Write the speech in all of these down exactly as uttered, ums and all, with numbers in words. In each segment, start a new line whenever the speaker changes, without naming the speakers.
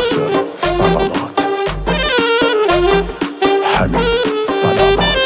ناصر صلوات، حميد صلوات.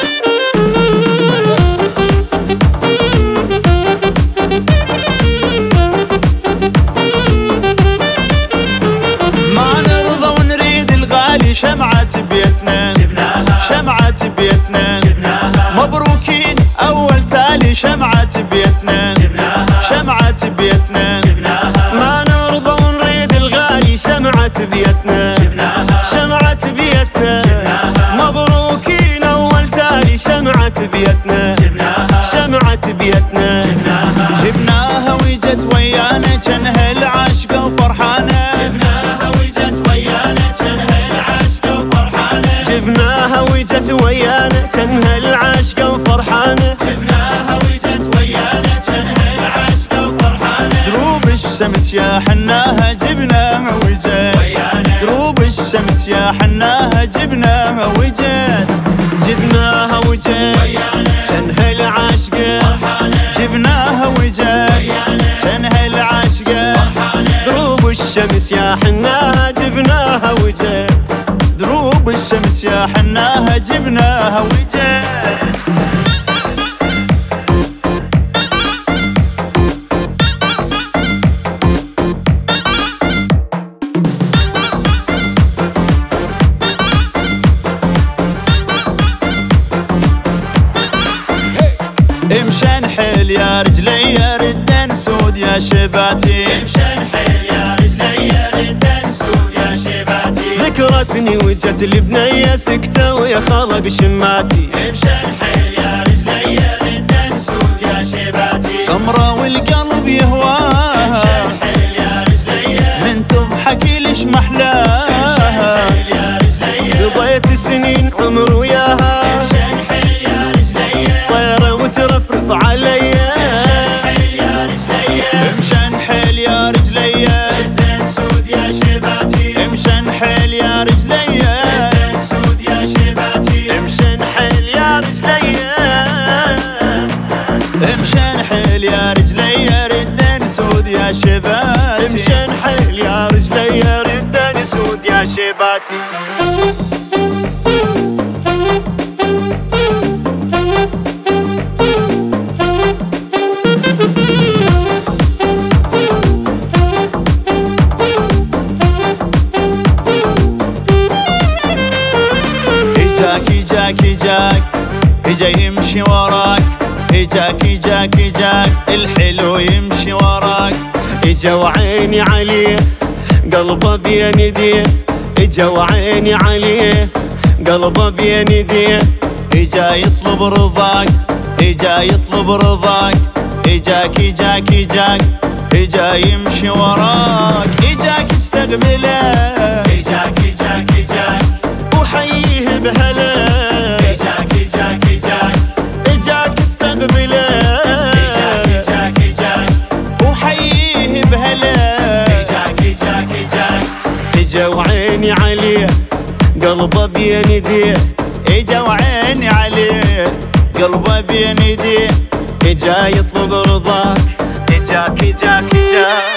ما نرضى ونريد الغالي شمعة بيتنا جبناها، شمعة بيتنا جبناها. مبروكين أول تالي شمعة بيتنا جبناها، شمعة بيتنا جبناها.
ما نرضى ونريد الغالي شمعة بيتنا جبناها، شمعة بيتنا جبناها. مبروكين أول تالي شمعة بيتنا جبناها، شمعة بيتنا
جبناها. جبناها وجت ويانا جنها العاشقة وفرحانة، جبناها وجت ويانا جنها العاشقة وفرحانة،
جبناها وجت ويانا جنها العاشقة وفرحانة،
جبناها وجت ويانا جنها العاشقة وفرحانة. دروب الشمس يا حناها جبناها وجت ويانا، دروب الشمس يا حناها جبناها وجت،
جبناها وجت ويانا جنها العاشقة فرحانة،
جبناها وجت ويانا جنها العاشقة فرحانة.
دروب الشمس يا حناها جبناها وجت،
دروب الشمس يا حناها جبناها وجت. امشي نحيل يا رجلي يا ردان سود يا شباتي، امشي نحيل يا رجلي يا ردان سود يا شباتي.
ذكرتني وجت البنية سكتة ويا خلق شماتي،
امشي نحيل يا رجلي يا ردان سود يا شباتي. سمرة والقلب يهواها، امشي نحيل يا رجلي من تضحك ليش محلاها، امشي نحيل يا رجلي
قضيت سنين عمر وياها،
امشي نحيل يا رجلي
طيرة وترفرف عليا،
امشي نحيل يا رجلي امشي نحيل يا رجلي ردان سود يا شباتي، امشي نحيل يا رجلي ردان سود يا شباتي.
امشي نحيل يا رجلي،
امشي نحيل يا رجلي ردان سود يا شباتي،
امشي نحيل يا رجلي ردان سود يا شباتي.
جاكي جاكي جاك اجا يمشي وراك، اجاك اجاك اجاك الحلو يمشي وراك.
اجا وعيني عليه قلبه بين يديه، اجا وعيني عليه قلبه بين يديه.
اجا يطلب رضاك، اجا يطلب رضاك، اجاك اجاك اجاك اجا يمشي وراك. اجاك استقبله، اجاك اجاك اجاك
وحيه بهلا،
اجاك اجاك اجاك
اجاك استقبله،
اجاك اجاك اجاك وحيه بهلا، اجاك اجاك اجاك.
اجا وعيني عليه قلبه بين يديه،
اجا وعيني عليه قلبه بين يديه.
اجا يطلب رضاك،
اجاك اجاك اجاك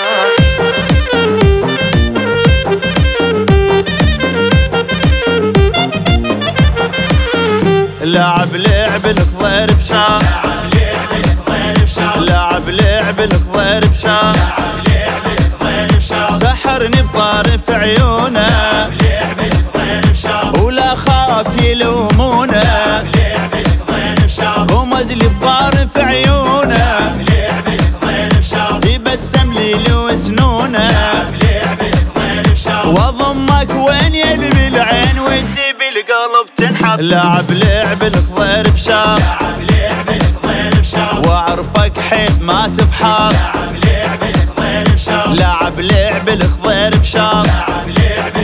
لعب لعب الخضير بشار، لعب لعب الخضير بشار، لعب لعب الخضير بشار، لعب لعب الخضير بشار. سحرني بطارف عيونه، لعب لعب الخضير بشار، ولا خاف يلومونه، لعب لعب الخضير بشار. ومزلي بطارف عيونه، لعب لعب الخضير بشار. يبسم لي لو سنونه، لعب لعب الخضير بشار. واضمك وين يلبي العين ودي بالقلب تنحط. لعب لعب الخضير بشار، لعب لعب الخضير بشار. واعرفك حيث ما تفحر، لعب لعب الخضير بشار، لعب لعب الخضير بشار، لعب لعب